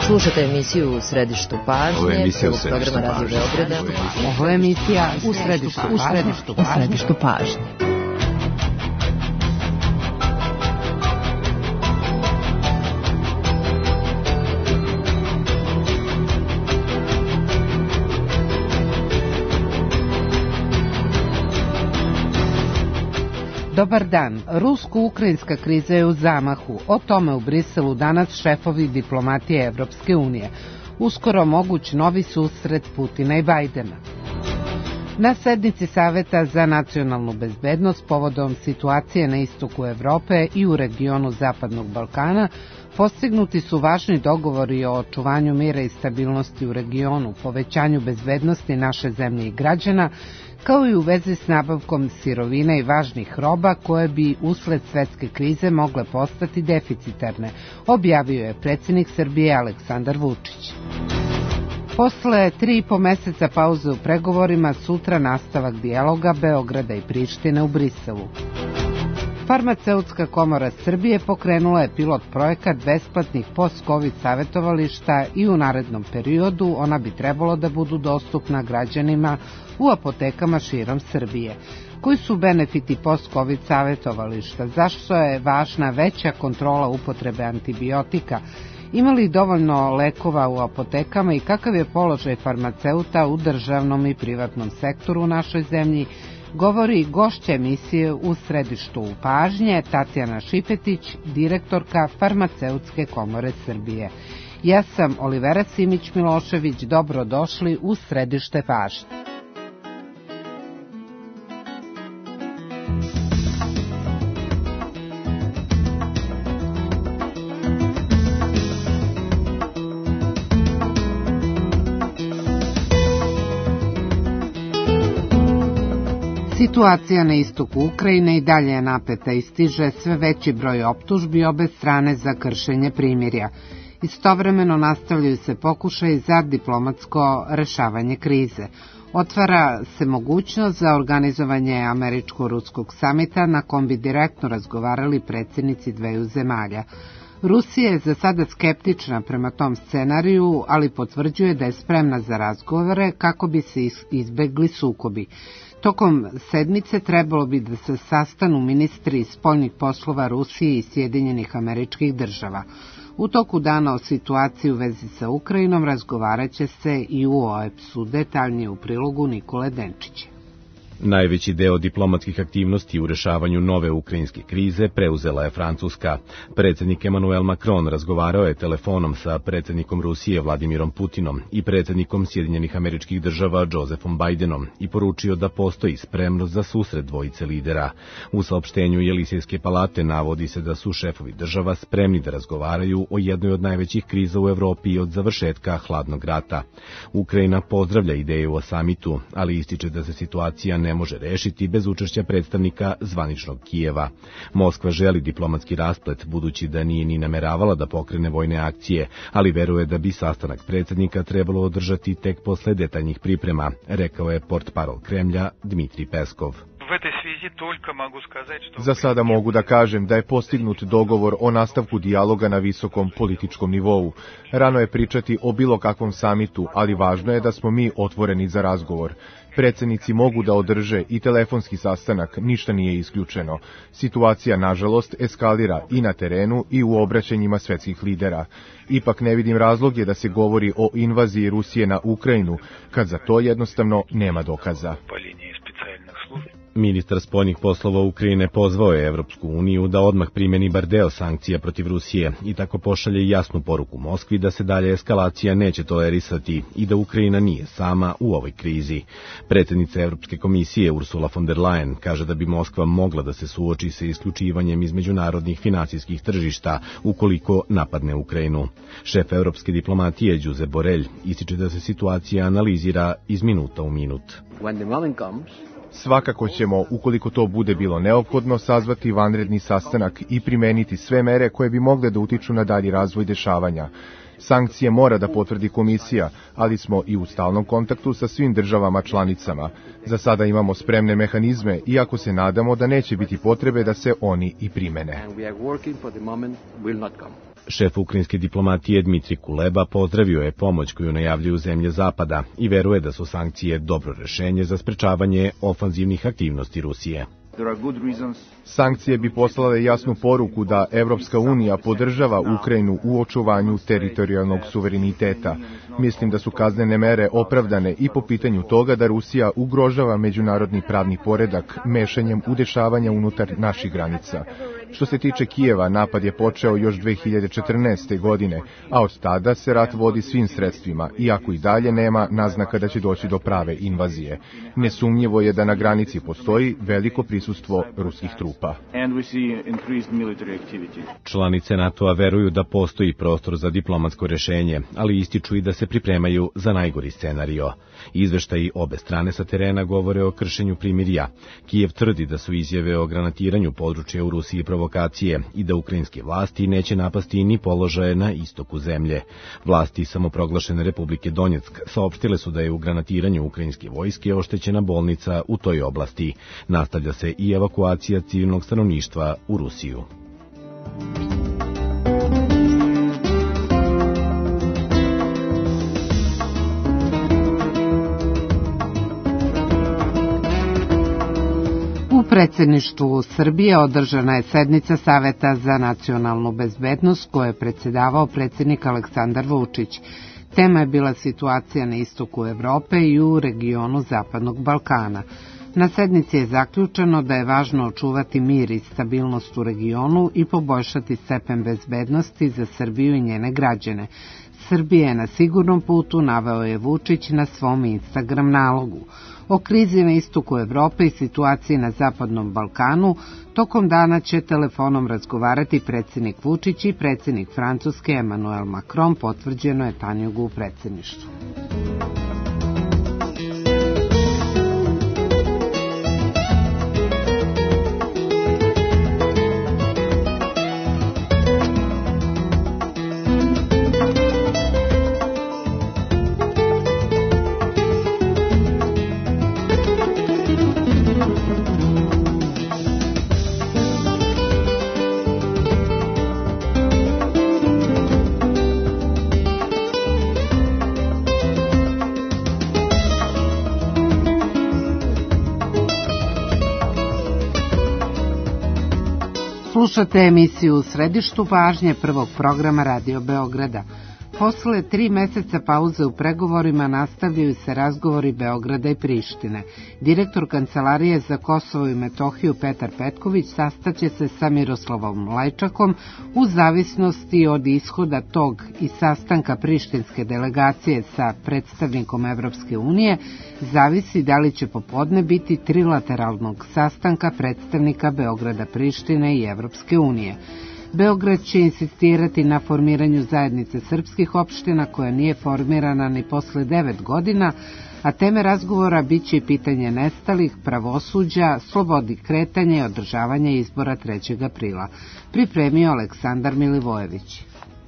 Slušate emisiju U središtu pažnje, prvog programa Radio Beograda. Ovo je emisija U središtu pažnje. Dobar dan. Rusko-ukrajinska kriza je u zamahu. O tome u Briselu danas šefovi diplomatije Evropske unije. Uskoro moguć novi susret Putina i Bajdena. Na sednici Saveta za nacionalnu bezbednost povodom situacije na istoku Evrope i u regionu Zapadnog Balkana postignuti su važni dogovori o očuvanju mira i stabilnosti u regionu, povećanju bezbednosti naše zemlje i građana, kao i u vezi s nabavkom sirovina i važnih roba koje bi usled svetske krize mogle postati deficitarne, objavio je predsjednik Srbije Aleksandar Vučić. Posle 3,5 meseca pauze u pregovorima, sutra nastavak dijaloga Beograda i Prištine u Briselu. Farmaceutska komora Srbije pokrenula je pilot projekat besplatnih post-covid savjetovališta i u narednom periodu ona bi trebalo da budu dostupna građanima u apotekama širom Srbije. Koji su benefiti post-covid savjetovališta? Zašto je važna veća kontrola upotrebe antibiotika? Ima li dovoljno lekova u apotekama i kakav je položaj farmaceuta u državnom i privatnom sektoru u našoj zemlji? Govori gošća emisije U središtu pažnje Tatjana Šipetić, direktorka Farmaceutske komore Srbije. Ja sam Olivera Simić-Milošević, dobrodošli u središte pažnje. Situacija na istoku Ukrajine i dalje je napeta i stiže sve veći broj optužbi obe strane za kršenje primirja. Istovremeno nastavljaju se pokušaji za diplomatsko rešavanje krize. Otvara se mogućnost za organizovanje američko-ruskog samita na kom bi direktno razgovarali predsjednici dveju zemalja. Rusija je za sada skeptična prema tom scenariju, ali potvrđuje da je spremna za razgovore kako bi se izbegli sukobi. Tokom sedmice trebalo bi da se sastanu ministri spoljnih poslova Rusije i Sjedinjenih Američkih Država. U toku dana o situaciji u vezi sa Ukrajinom razgovarat će se i u OEBS-u, detaljnije u prilogu Nikole Denčića. Najveći deo diplomatskih aktivnosti u rešavanju nove ukrajinske krize preuzela je Francuska. Predsjednik Emmanuel Macron razgovarao je telefonom sa predsjednikom Rusije Vladimirom Putinom i predsjednikom Sjedinjenih Američkih Država Josephom Bajdenom i poručio da postoji spremnost za susret dvojice lidera. U saopštenju Jelisejske palate navodi se da su šefovi država spremni da razgovaraju o jednoj od najvećih kriza u Evropi od završetka hladnog rata. Ukrajina pozdravlja ideju o samitu, ali ističe da se situacija ne može rešiti bez učešća predstavnika zvaničnog Kijeva. Moskva želi diplomatski rasplet, budući da nije ni nameravala da pokrene vojne akcije, ali veruje da bi sastanak predsjednika trebalo održati tek posle detaljnih priprema, rekao je portparol Kremlja Dmitrij Peskov. Za sada mogu da kažem da je postignut dogovor o nastavku dijaloga na visokom političkom nivou. Rano je pričati o bilo kakvom samitu, ali važno je da smo mi otvoreni za razgovor. Predsjednici mogu da održe i telefonski sastanak, ništa nije isključeno. Situacija, nažalost, eskalira i na terenu i u obraćanjima svetskih lidera. Ipak ne vidim razloge da se govori o invaziji Rusije na Ukrajinu, kad za to jednostavno nema dokaza. Ministar spoljnih poslova Ukrajine pozvao je Evropsku uniju da odmah primeni bar deo sankcija protiv Rusije i tako pošalje jasnu poruku Moskvi da se dalje eskalacija neće tolerisati i da Ukrajina nije sama u ovoj krizi. Predsjednica Evropske komisije Ursula von der Leyen kaže da bi Moskva mogla da se suoči sa isključivanjem iz međunarodnih finansijskih tržišta ukoliko napadne Ukrajinu. Šef evropske diplomatije Josep Borrell ističe da se situacija analizira iz minuta u minut. Svakako ćemo, ukoliko to bude bilo neophodno, sazvati vanredni sastanak i primeniti sve mere koje bi mogle da utiču na dalji razvoj dešavanja. Sankcije mora da potvrdi komisija, ali smo i u stalnom kontaktu sa svim državama članicama. Za sada imamo spremne mehanizme, iako se nadamo da neće biti potrebe da se oni i primene. Šef ukrajinske diplomatije Dmitri Kuleba pozdravio je pomoć koju najavljuju zemlje Zapada i veruje da su sankcije dobro rešenje za sprečavanje ofanzivnih aktivnosti Rusije. Sankcije bi poslale jasnu poruku da Evropska unija podržava Ukrajinu u očuvanju teritorijalnog suvereniteta. Mislim da su kaznene mere opravdane i po pitanju toga da Rusija ugrožava međunarodni pravni poredak mešanjem u dešavanja unutar naših granica. Što se tiče Kijeva, napad je počeo još 2014. godine, a od tada se rat vodi svim sredstvima, iako i dalje nema naznaka da će doći do prave invazije. Nesumnjivo je da na granici postoji veliko prisustvo ruskih trupa. Članice NATO-a veruju da postoji prostor za diplomatsko rešenje, ali ističu i da se pripremaju za najgori scenario. Izveštaji obe strane sa terena govore o kršenju primirja. Kijev tvrdi da su izjave o granatiranju područja u Rusiji provokacije i da ukrajinske vlasti neće napasti ni položaje na istoku zemlje. Vlasti samoproglašene Republike Donjeck saopštile su da je u granatiranju ukrajinske vojske oštećena bolnica u toj oblasti. Nastavlja se i evakuacija civilnog stanovništva u Rusiju. U predsjedništvu Srbije održana je sednica Saveta za nacionalnu bezbednost koje je predsjedavao predsjednik Aleksandar Vučić. Tema je bila situacija na istoku Evrope i u regionu Zapadnog Balkana. Na sednici je zaključeno da je važno očuvati mir i stabilnost u regionu i poboljšati stepen bezbednosti za Srbiju i njene građane. Srbija je na sigurnom putu, naveo je Vučić na svom Instagram nalogu. O krizi na istoku Evrope i situaciji na Zapadnom Balkanu tokom dana će telefonom razgovarati predsjednik Vučić i predsjednik Francuske Emmanuel Macron, potvrđeno je Tanjugu u predsjedništvu. Slušate emisiju U središtu pažnje prvog programa Radio Beograda. Posle 3 meseca pauze u pregovorima nastavljaju se razgovori Beograda i Prištine. Direktor Kancelarije za Kosovo i Metohiju Petar Petković sastaće se sa Miroslavom Lajčakom u zavisnosti od ishoda tog i sastanka prištinske delegacije sa predstavnikom Evropske unije, zavisi da li će popodne biti trilateralnog sastanka predstavnika Beograda, Prištine i Evropske unije. Beograd će insistirati na formiranju zajednice srpskih opština koja nije formirana ni posle 9 godina, a teme razgovora bit će i pitanje nestalih, pravosuđa, slobodi kretanja i održavanja izbora 3. aprila. Pripremio Aleksandar Milivojević.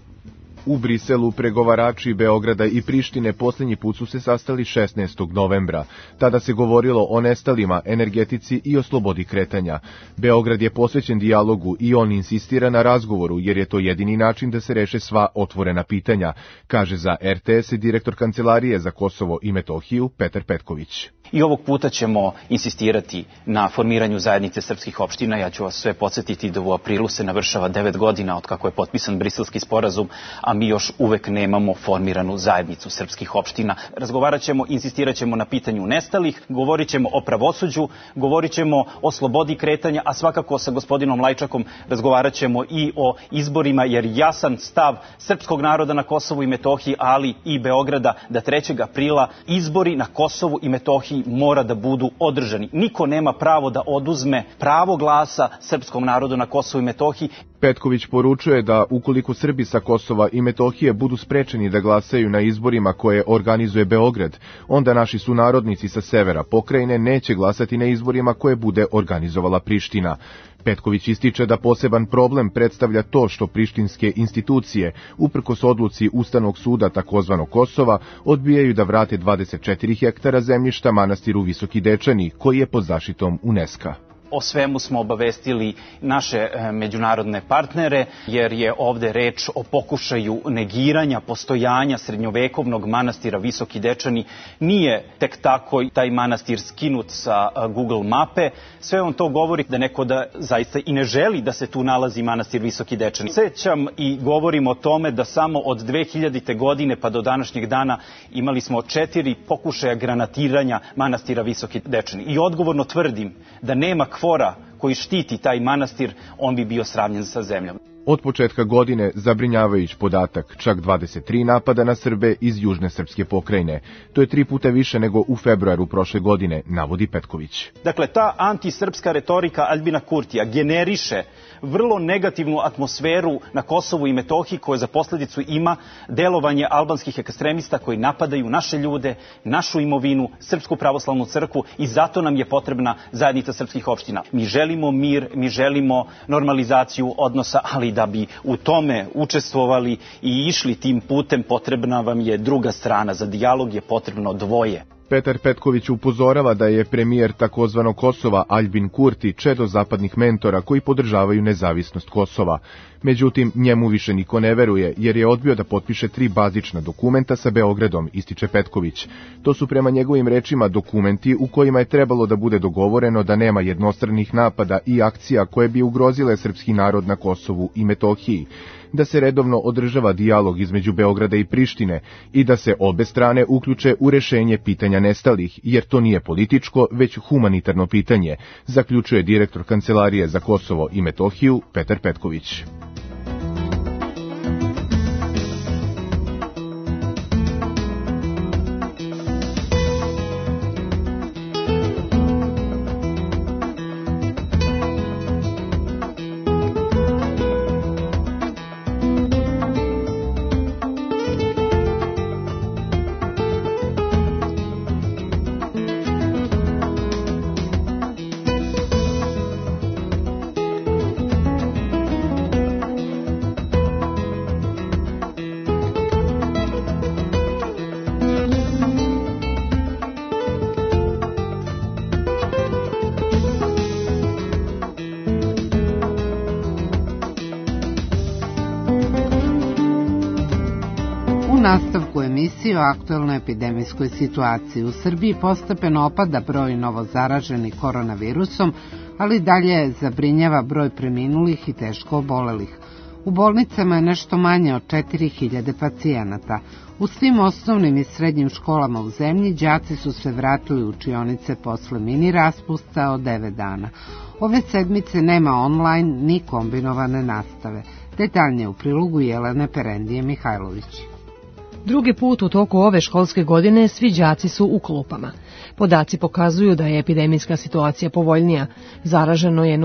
U Briselu pregovarači Beograda i Prištine posljednji put su se sastali 16. novembra. Tada se govorilo o nestalima, energetici i o slobodi kretanja. Beograd je posvećen dijalogu i on insistira na razgovoru jer je to jedini način da se reše sva otvorena pitanja, kaže za RTS direktor Kancelarije za Kosovo i Metohiju Petar Petković. I ovog puta ćemo insistirati na formiranju zajednice srpskih opština. Ja ću vas sve podsjetiti da u aprilu se navršava 9 godina od kako je potpisan Briselski sporazum, a mi još uvek nemamo formiranu zajednicu srpskih opština. Razgovarat ćemo, insistirat ćemo na pitanju nestalih, govorit ćemo o pravosuđu, govorit ćemo o slobodi kretanja, a svakako sa gospodinom Lajčakom razgovarat ćemo i o izborima, jer jasan stav srpskog naroda na Kosovu i Metohiji, ali i Beograda, da 3. aprila izbori na Kosovu i Metohiji mora da budu održani. Niko nema pravo da oduzme pravo glasa srpskom narodu na Kosovu i Metohiji. Petković poručuje da ukoliko Srbi sa Kosova i Metohije budu sprečeni da glasaju na izborima koje organizuje Beograd, onda naši sunarodnici sa severa pokrajine neće glasati na izborima koje bude organizovala Priština. Petković ističe da poseban problem predstavlja to što prištinske institucije, uprkos odluci Ustavnog suda takozvanog Kosova, odbijaju da vrate 24 hektara zemljišta manastiru Visoki Dečani, koji je pod zaštitom UNESCO-a. O svemu smo obavestili naše međunarodne partnere, jer je ovde reč o pokušaju negiranja postojanja srednjovekovnog manastira Visoki Dečani. Nije tek tako taj manastir skinut sa Google mape. Sve on to govori da neko da zaista i ne želi da se tu nalazi manastir Visoki Dečani. Sećam i govorim o tome da samo od 2000. godine pa do današnjeg dana imali smo 4 pokušaja granatiranja manastira Visoki Dečani. I odgovorno tvrdim da nema kvora koji štiti taj manastir, on bi bio sravnjen sa zemljom. Od početka godine zabrinjavajući podatak, čak 23 napada na Srbe iz južne srpske pokrajine. To je 3 puta više nego u februaru prošle godine, navodi Petković. Dakle, ta antisrpska retorika Aljbina Kurtija generiše vrlo negativnu atmosferu na Kosovu i Metohiji, koja za posledicu ima delovanje albanskih ekstremista koji napadaju naše ljude, našu imovinu, Srpsku pravoslavnu crkvu, i zato nam je potrebna zajednica srpskih opština. Mi želimo mir, mi želimo normalizaciju odnosa, ali da bi u tome učestvovali i išli tim putem, potrebna vam je druga strana. Za dijalog je potrebno dvoje. Petar Petković upozorava da je premijer takozvanog Kosova Aljbin Kurti čedo zapadnih mentora koji podržavaju nezavisnost Kosova. Međutim, njemu više niko ne veruje, jer je odbio da potpiše 3 bazična dokumenta sa Beogradom, ističe Petković. To su prema njegovim rečima dokumenti u kojima je trebalo da bude dogovoreno da nema jednostranih napada i akcija koje bi ugrozile srpski narod na Kosovu i Metohiji, da se redovno održava dijalog između Beograda i Prištine i da se obe strane uključe u rešenje pitanja nestalih, jer to nije političko, već humanitarno pitanje, zaključuje direktor Kancelarije za Kosovo i Metohiju Petar Petković. Nastavku emisije o aktuelnoj epidemijskoj situaciji. U Srbiji postepeno opada broj novozaraženih koronavirusom, ali dalje zabrinjava broj preminulih i teško obolelih. U bolnicama je nešto manje od 4000 pacijenata. U svim osnovnim i srednjim školama u zemlji đaci su se vratili u učionice posle mini raspusta od 9 dana. Ove sedmice nema online ni kombinovane nastave. Detaljnije u prilogu Jelene Perendije Mihajlović. Drugi put u toku ove školske godine svi đaci su u klupama. Podaci pokazuju da je epidemijska situacija povoljnija. Zaraženo je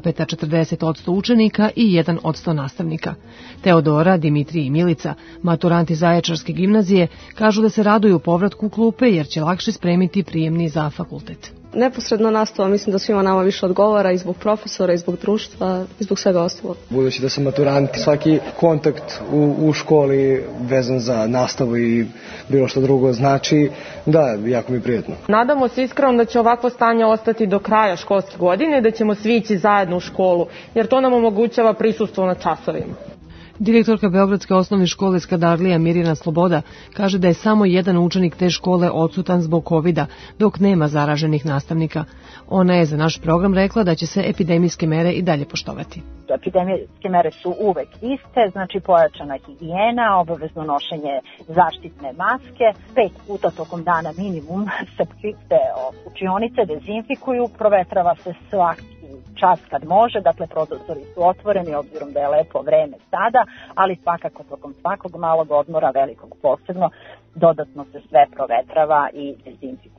0,40% učenika i 1% nastavnika. Teodora, Dimitrij i Milica, maturanti Zaječarske gimnazije, kažu da se raduju povratku u klupe jer će lakše spremiti prijemni za fakultet. Neposredna nastava mislim da svima nama više odgovara i zbog profesora, i zbog društva, i zbog svega ostalog. Budući da sam maturant, svaki kontakt u školi vezan za nastavu i bilo što drugo znači, da, jako mi je prijetno. Nadamo se iskreno da će ovakvo stanje ostati do kraja školske godine, da ćemo svi ići zajedno u školu, jer to nam omogućava prisustvo na časovima. Direktorka Beogradske osnovne škole Skadarlija Mirjana Sloboda kaže da je samo jedan učenik te škole odsutan zbog COVID-a, dok nema zaraženih nastavnika. Ona je za naš program rekla da će se epidemijske mere i dalje poštovati. Epidemijske mere su uvek iste, znači pojačana higijena, obavezno nošenje zaštitne maske, 5 puta tokom dana minimum se učionice dezinfikuju, provetrava se svaki čas kad može, dakle prozori su otvoreni obzirom da je lepo vreme sada, ali svakako tokom svakog malog odmora, velikog posebno, dodatno se sve provetrava i dezinfikuje.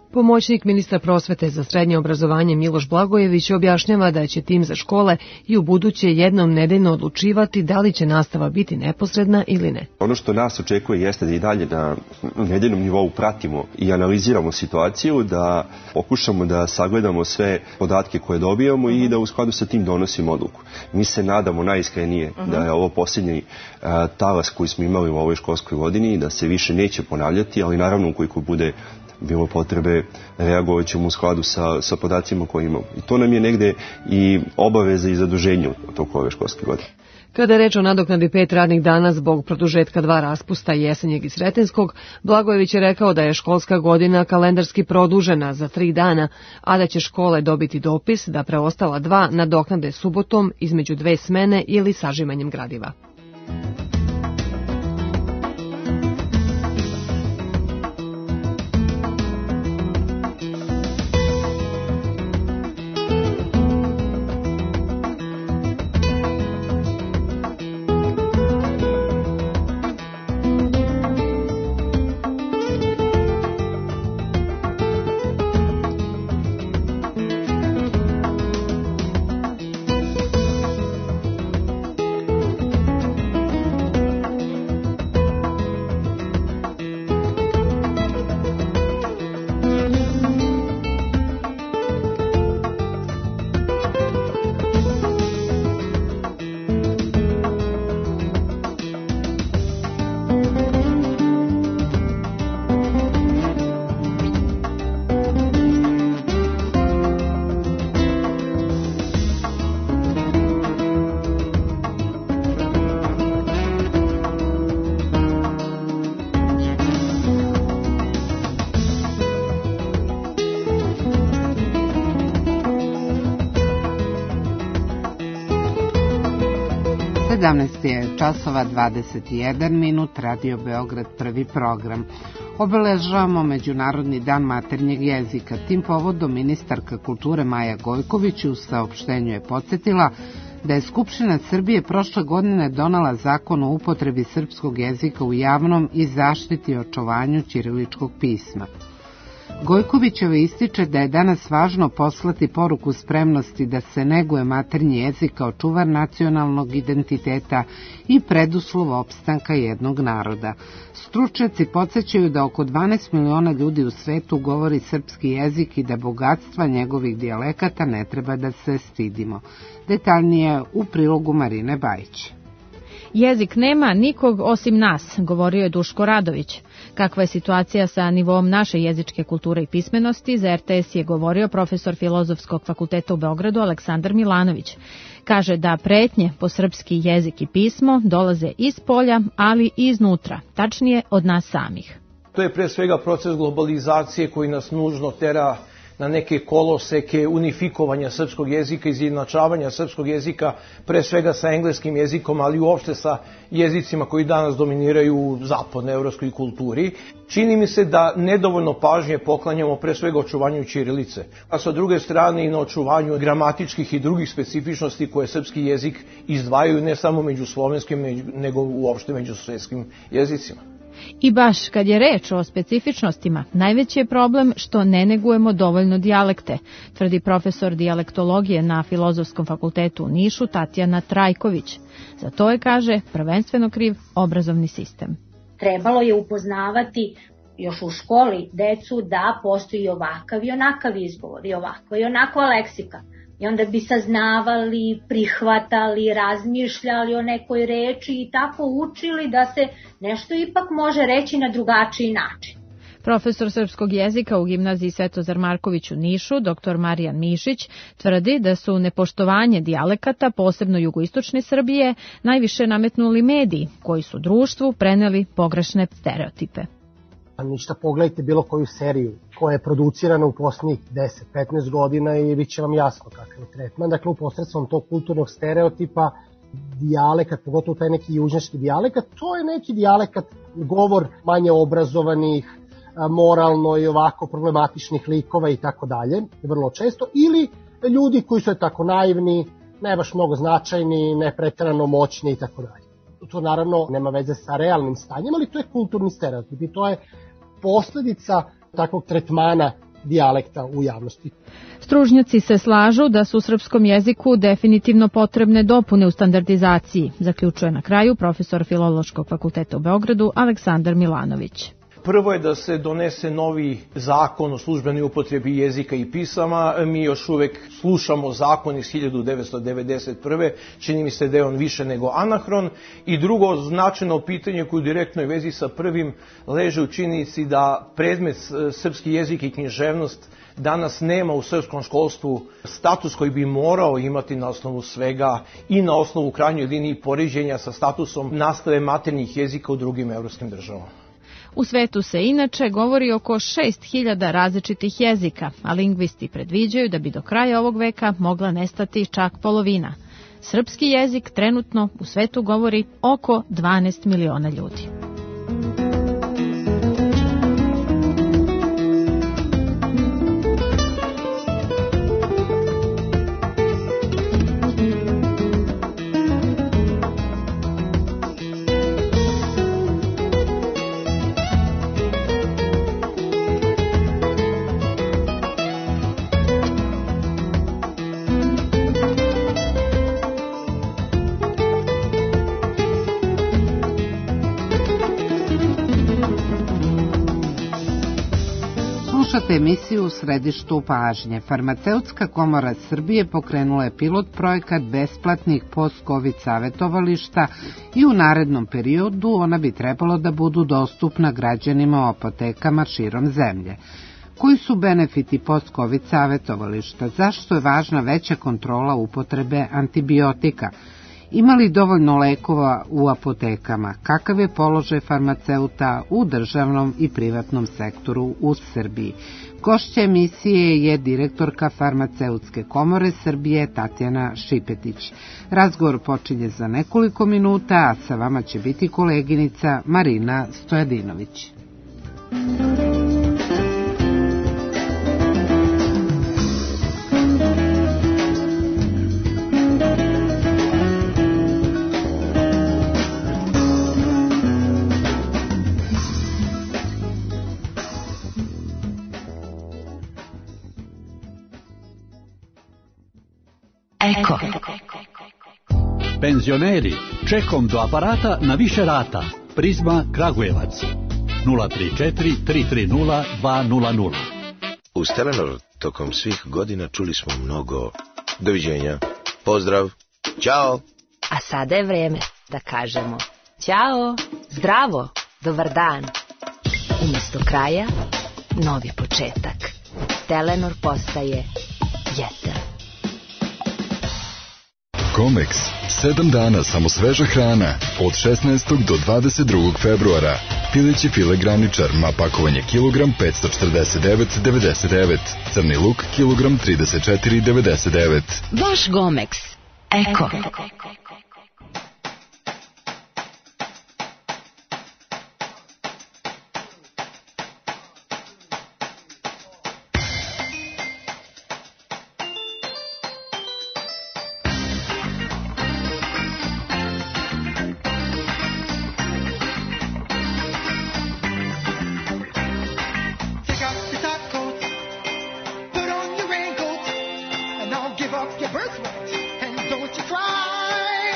Pomoćnik ministra prosvete za srednje obrazovanje Miloš Blagojević objašnjava da će tim za škole i u buduće jednom nedeljno odlučivati da li će nastava biti neposredna ili ne. Ono što nas očekuje jeste da i dalje na nedeljnom nivou pratimo i analiziramo situaciju, da pokušamo da sagledamo sve podatke koje dobijamo i da u skladu sa tim donosimo odluku. Mi se nadamo najiskrenije da je ovo posljednji talas koji smo imali u ovoj školskoj godini i da se više neće ponavljati, ali naravno ukoliko bude bilo potrebe, reagovat ćemo u skladu sa podacima koje imamo. I to nam je negde i obaveza i zaduženje u toku ove školske godine. Kada je reč o nadoknadi 5 radnih dana zbog produžetka 2 raspusta jesenjeg i sretenskog, Blagojević je rekao da je školska godina kalendarski produžena za 3 dana, a da će škole dobiti dopis da preostala 2 nadoknade subotom između 2 smene ili sažimanjem gradiva. Časova 21 minut, Radio Beograd, prvi program. Obeležavamo Međunarodni dan maternjeg jezika. Tim povodom ministarka kulture Maja Gojković u saopštenju je podsjetila da je Skupština Srbije prošle godine donela zakon o upotrebi srpskog jezika u javnom i zaštiti i očuvanju ćiriličkog pisma. Gojkovićeva ističe da je danas važno poslati poruku spremnosti da se neguje maternji jezik kao čuvar nacionalnog identiteta i preduslov opstanka jednog naroda. Stručnjaci podsećaju da oko 12 miliona ljudi u svetu govori srpski jezik i da bogatstva njegovih dijalekata ne treba da se stidimo. Detaljnije u prilogu Marine Bajić. Jezik nema nikog osim nas, govorio je Duško Radović. Kakva je situacija sa nivoom naše jezičke kulture i pismenosti, za RTS je govorio profesor Filozofskog fakulteta u Beogradu Aleksandar Milanović. Kaže da pretnje po srpski jezik i pismo dolaze iz polja, ali i iznutra, tačnije od nas samih. To je pre svega proces globalizacije koji nas nužno tera na neke koloseke unifikovanja srpskog jezika, izjednačavanja srpskog jezika, pre svega sa engleskim jezikom, ali uopšte sa jezicima koji danas dominiraju u zapadnoevropskoj kulturi. Čini mi se da nedovoljno pažnje poklanjamo pre svega očuvanju ćirilice, a sa druge strane i na očuvanju gramatičkih i drugih specifičnosti koje srpski jezik izdvajaju ne samo među slovenskim, nego uopšte među svetskim jezicima. I baš kad je reč o specifičnostima, najveći je problem što ne negujemo dovoljno dijalekte, tvrdi profesor dijalektologije na Filozofskom fakultetu u Nišu Tatjana Trajković. Za to je, kaže, prvenstveno kriv obrazovni sistem. Trebalo je upoznavati još u školi decu da postoji ovakav i onakav izgovor, i ovakva i onakva leksika. I onda bi saznavali, prihvatali, razmišljali o nekoj reči i tako učili da se nešto ipak može reći na drugačiji način. Profesor srpskog jezika u gimnaziji Svetozar Marković u Nišu, dr. Marijan Mišić, tvrdi da su nepoštovanje dijalekata, posebno jugoistočne Srbije, najviše nametnuli mediji, koji su društvu preneli pogrešne stereotipe. Ništa, pogledajte bilo koju seriju koja je producirana u posljednjih 10-15 godina i bit će vam jasno kakav je tretman. Dakle, u posredstvom tog kulturnog stereotipa, dijalekat, pogotovo taj neki južnjački dijalekat, to je neki dijalekat, govor manje obrazovanih, moralno i ovako problematičnih likova i tako dalje, vrlo često, ili ljudi koji su tako naivni, ne baš mnogo značajni, ne pretjerano moćni i tako dalje. To naravno nema veze sa realnim stanjem, ali to je kulturni stereotip i to je posljedica takvog tretmana dijalekta u javnosti. Stručnjaci se slažu da su srpskom jeziku definitivno potrebne dopune u standardizaciji, zaključuje na kraju profesor Filološkog fakulteta u Beogradu Aleksandar Milanović. Prvo je da se donese novi zakon o službenoj upotrebi jezika i pisama. Mi još uvek slušamo zakon iz 1991. Čini mi se da je on više nego anahron. I drugo značajno pitanje koje u direktnoj vezi sa prvim leže u činjenici da predmet srpski jezik i književnost danas nema u srpskom školstvu status koji bi morao imati na osnovu svega i na osnovu krajnjoj liniji poređenja sa statusom nastave maternjih jezika u drugim evropskim državama. U svetu se inače govori oko 6.000 različitih jezika, a lingvisti predviđaju da bi do kraja ovog veka mogla nestati čak polovina. Srpski jezik trenutno u svetu govori oko 12 miliona ljudi. Slušate emisiju U središtu pažnje. Farmaceutska komora Srbije pokrenula je pilot projekat besplatnih post-covid savjetovališta i u narednom periodu ona bi trebalo da budu dostupna građanima u apotekama širom zemlje. Koji su benefiti post-covid savjetovališta? Zašto je važna veća kontrola upotrebe antibiotika? Ima li dovoljno lekova u apotekama? Kakav je položaj farmaceuta u državnom i privatnom sektoru u Srbiji? Gošća emisije je direktorka Farmaceutske komore Srbije Tatjana Šipetić. Razgovor počinje za nekoliko minuta, a sa vama će biti koleginica Marina Stojadinović. Eko. Penzioneri, čekom do aparata na više rata. Prizma Kragujevac. 034 330 200. Uz Telenor tokom svih godina čuli smo mnogo doviđenja, pozdrav, ćao. A sada je vreme da kažemo ćao, zdravo, dobar dan. Umesto kraja, novi početak. Telenor postaje Jeter. Comex. 7 dana samo sveža hrana. Od 16. do 22. februara. Pileći file graničar, ma pakovanje kilogram 549,99. Crni luk kilogram 34,99. Vaš Gomex. Eko. Give up your birthright and don't you cry.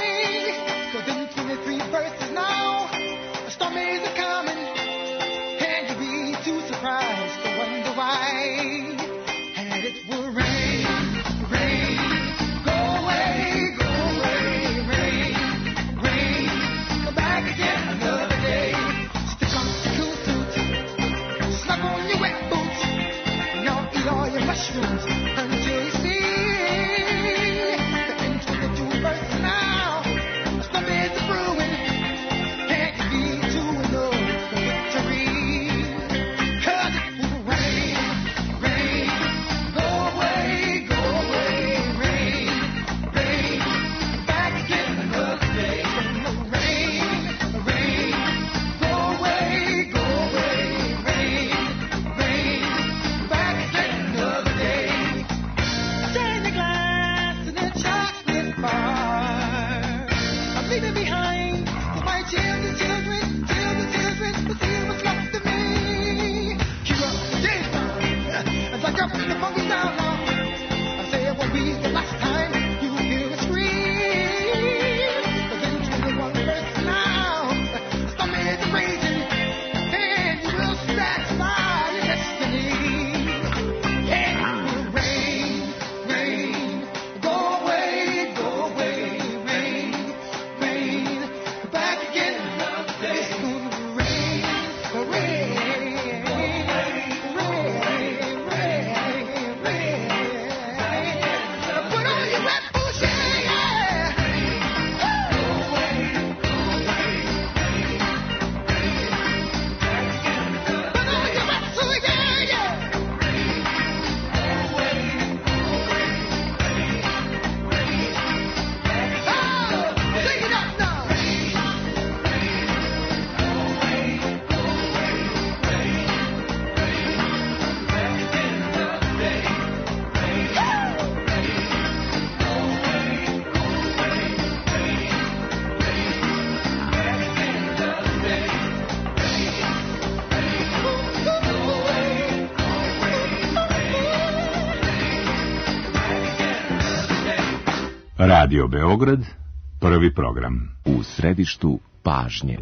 Radio Beograd, prvi program. U središtu pažnje.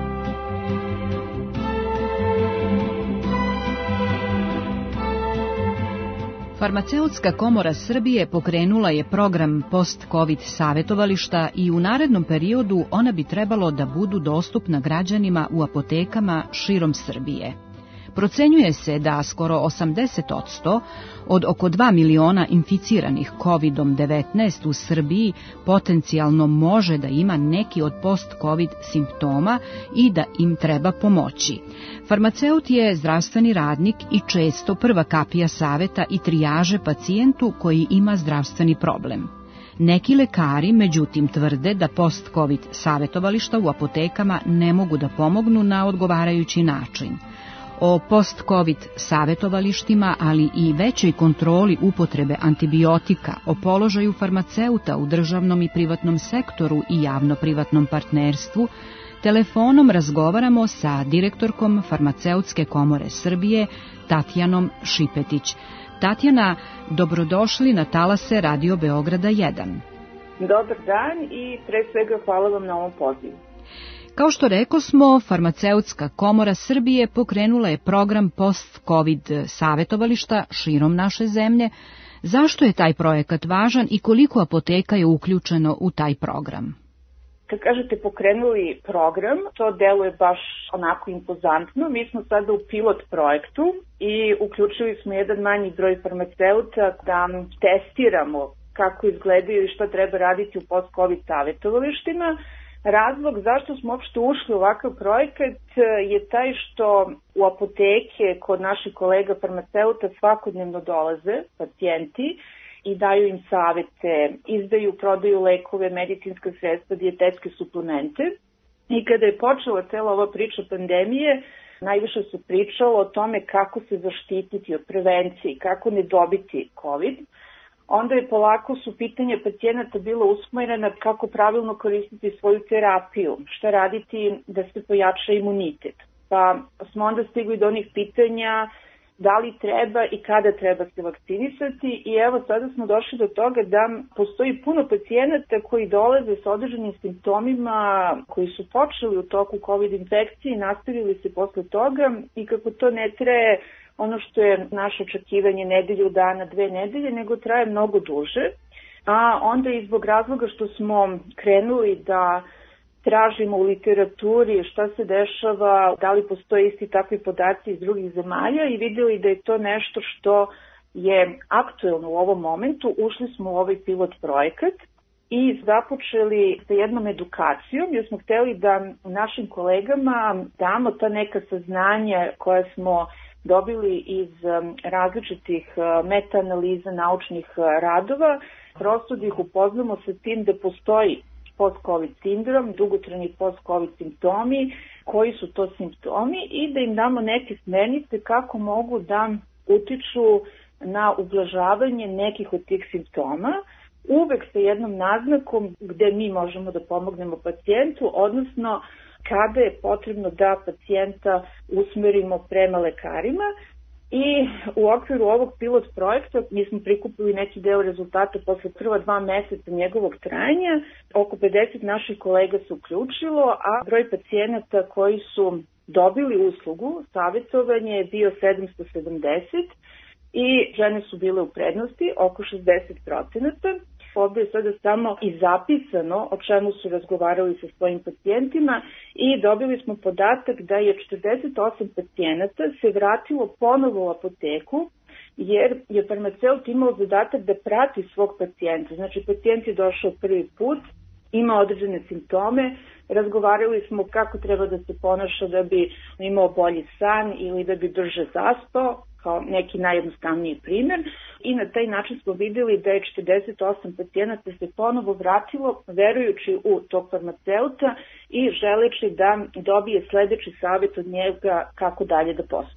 Farmaceutska komora Srbije pokrenula je program post-covid savjetovališta i u narednom periodu ona bi trebalo da budu dostupna građanima u apotekama širom Srbije. Procenjuje se da skoro 80% od oko 2 miliona inficiranih COVID-19 u Srbiji potencijalno može da ima neki od post-covid simptoma i da im treba pomoći. Farmaceut je zdravstveni radnik i često prva kapija saveta i trijaže pacijentu koji ima zdravstveni problem. Neki lekari, međutim, tvrde da post-covid savjetovališta u apotekama ne mogu da pomognu na odgovarajući način. O post-covid savjetovalištima, ali i većoj kontroli upotrebe antibiotika, o položaju farmaceuta u državnom i privatnom sektoru i javno-privatnom partnerstvu, telefonom razgovaramo sa direktorkom Farmaceutske komore Srbije, Tatjanom Šipetić. Tatjana, dobrodošli na talase Radio Beograda 1. Dobar dan i pre svega hvala vam na ovom pozivu. Kao što rekosmo, Farmaceutska komora Srbije pokrenula je program post-covid savjetovališta širom naše zemlje. Zašto je taj projekat važan i koliko apoteka je uključeno u taj program? Kad kažete pokrenuli program, to deluje baš onako impozantno. Mi smo sada u pilot projektu i uključili smo jedan manji broj farmaceuta da testiramo kako izgledaju i šta treba raditi u post-covid savjetovalištima. Razlog zašto smo uopšte ušli u ovakav projekat je taj što u apoteke kod naših kolega farmaceuta svakodnevno dolaze pacijenti i daju im savete, izdaju, prodaju lekove, medicinska sredstva, dijetetske suplemente. I kada je počela cela ova priča pandemije, najviše se pričalo o tome kako se zaštititi od prevencije, kako ne dobiti COVID. Onda je polako su pitanja pacijenata bilo usmerena kako pravilno koristiti svoju terapiju, šta raditi da se pojača imunitet. Pa smo onda stigli do onih pitanja da li treba i kada treba se vakcinisati i evo sada smo došli do toga da postoji puno pacijenata koji dolaze sa određenim simptomima koji su počeli u toku COVID infekcije i nastavili se posle toga i kako to ne traje ono što je naše očekivanje nedelju dana, 2 nedelje, nego traje mnogo duže. A onda i zbog razloga što smo krenuli da tražimo u literaturi šta se dešava, da li postoje isti takvi podaci iz drugih zemalja i vidjeli da je to nešto što je aktuelno u ovom momentu, ušli smo u ovaj pilot projekat i započeli sa jednom edukacijom jer smo hteli da našim kolegama damo ta neka saznanja koja smo dobili iz različitih meta-analiza naučnih radova, prosto da ih upoznamo sa tim da postoji post-covid sindrom, dugotrajni post-covid simptomi, koji su to simptomi i da im damo neke smernice kako mogu da utiču na ublažavanje nekih od tih simptoma, uvek sa jednom naznakom gde mi možemo da pomognemo pacijentu, odnosno kada je potrebno da pacijenta usmerimo prema lekarima. I u okviru ovog pilot projekta mi smo prikupili neki deo rezultata posle prva 2 meseca njegovog trajanja. Oko 50 naših kolega se uključilo, a broj pacijenata koji su dobili uslugu savjetovanje je bio 770 i žene su bile u prednosti, oko 60%. Ovdje je sada samo i zapisano o čemu su razgovarali sa svojim pacijentima i dobili smo podatak da je 48 pacijenata se vratilo ponovo u apoteku jer je farmaceut imao zadatak da prati svog pacijenta. Znači pacijent je došao prvi put, ima određene simptome, razgovarali smo kako treba da se ponaša da bi imao bolji san ili da bi brže zaspao, kao neki najjednostavniji primjer. I na taj način smo vidjeli da je 48 pacijenata se ponovo vratilo verujući u tog farmaceuta i želeći da dobije sledeći savjet od njega kako dalje da postupi.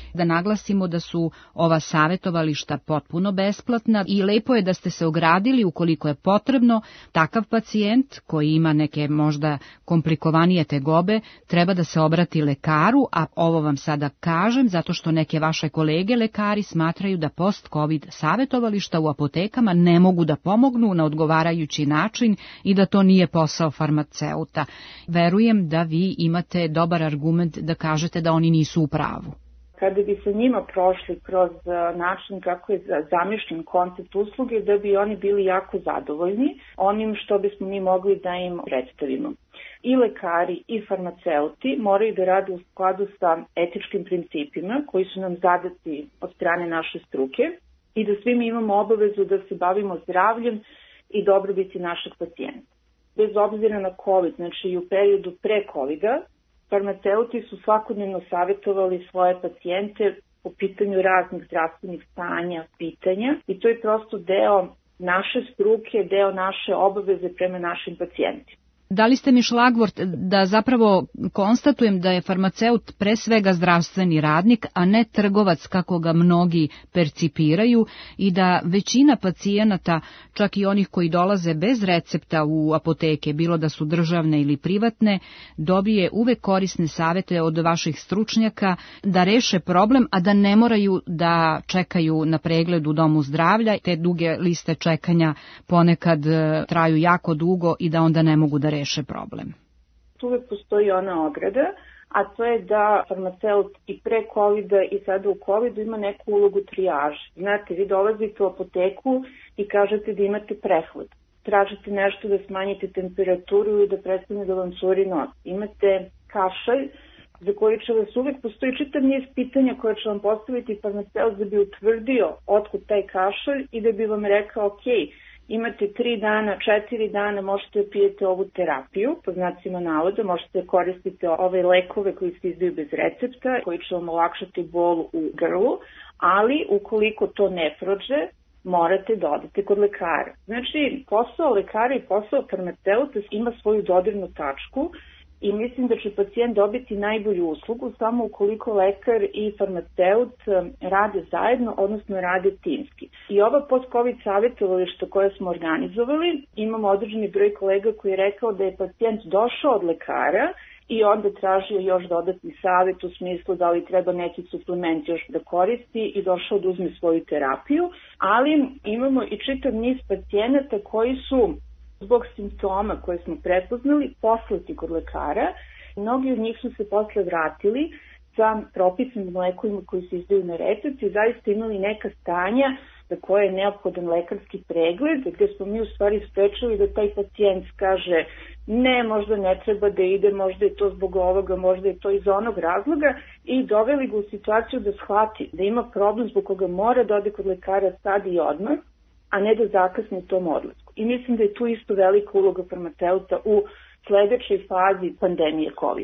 Da naglasimo da su ova savjetovališta potpuno besplatna i lepo je da ste se ogradili ukoliko je potrebno. Takav pacijent koji ima neke možda komplikovanije tegobe treba da se obrati lekaru, a ovo vam sada kažem zato što neke vaše kolege lekari smatraju da post-covid savjetovališta u apotekama ne mogu da pomognu na odgovarajući način i da to nije posao farmaceuta. Verujem da vi imate dobar argument da kažete da oni nisu u pravu. Kada bi sa njima prošli kroz način kako je zamišljen koncept usluge, da bi oni bili jako zadovoljni onim što bismo mi mogli da im predstavimo. I lekari i farmaceuti moraju da rade u skladu sa etičkim principima koji su nam zadati od strane naše struke i da svi mi imamo obavezu da se bavimo zdravljem i dobrobiti našeg pacijenta. Bez obzira na COVID, znači i u periodu pre COVID-a, farmaceuti su svakodnevno savjetovali svoje pacijente po pitanju raznih zdravstvenih stanja, pitanja i to je prosto deo naše struke, deo naše obaveze prema našim pacijentima. Dali ste mi šlagvort da zapravo konstatujem da je farmaceut pre svega zdravstveni radnik, a ne trgovac kako ga mnogi percipiraju i da većina pacijenata, čak i onih koji dolaze bez recepta u apoteke, bilo da su državne ili privatne, dobije uvek korisne savete od vaših stručnjaka da reše problem, a da ne moraju da čekaju na pregled u domu zdravlja. Te duge liste čekanja ponekad traju jako dugo i da onda ne mogu da reše problem. Tu uvek postoji ona ograda, a to je da farmaceut i pre COVID-a i sada u COVID-u ima neku ulogu trijaže. Znate, vi dolazite u apoteku i kažete da imate prehlad. Tražite nešto da smanjite temperaturu ili da prestane da vam curi nos. Imate kašalj za koji će vas uvek postoji čitav niz pitanja koje će vam postaviti farmaceut da bi utvrdio otkud taj kašalj i da bi vam rekao ok, imate 3 dana, 4 dana, možete da pijete ovu terapiju, po znacima navoda, možete da koristite ove lekove koji se izdaju bez recepta, koji će vam olakšati bol u grlu, ali ukoliko to ne prođe, morate da odete kod lekara. Znači, posao lekara i posao farmaceuta ima svoju dodirnu tačku i mislim da će pacijent dobiti najbolju uslugu samo ukoliko lekar i farmaceut rade zajedno, odnosno rade timski. I ova post-covid savjetovališta koje smo organizovali, imamo određeni broj kolega koji je rekao da je pacijent došao od lekara i onda tražio još dodatni savjet u smislu da li treba neki suplement još da koristi i došao da uzme svoju terapiju, ali imamo i čitav niz pacijenata koji su zbog simptoma koje smo prepoznali poslati kod lekara. Mnogi od njih su se posle vratili sa propisanim lekovima koji se izdaju na recept i zaista imali neka stanja za koje je neophodan lekarski pregled, gde smo mi u stvari sprečili da taj pacijent kaže ne, možda ne treba da ide, možda je to zbog ovoga, možda je to iz onog razloga i doveli ga u situaciju da shvati da ima problem zbog koga mora da ode kod lekara sad i odmah, a ne da zakasni tom odlasku. I mislim da je tu isto velika uloga farmaceuta u sledećoj fazi pandemije COVID.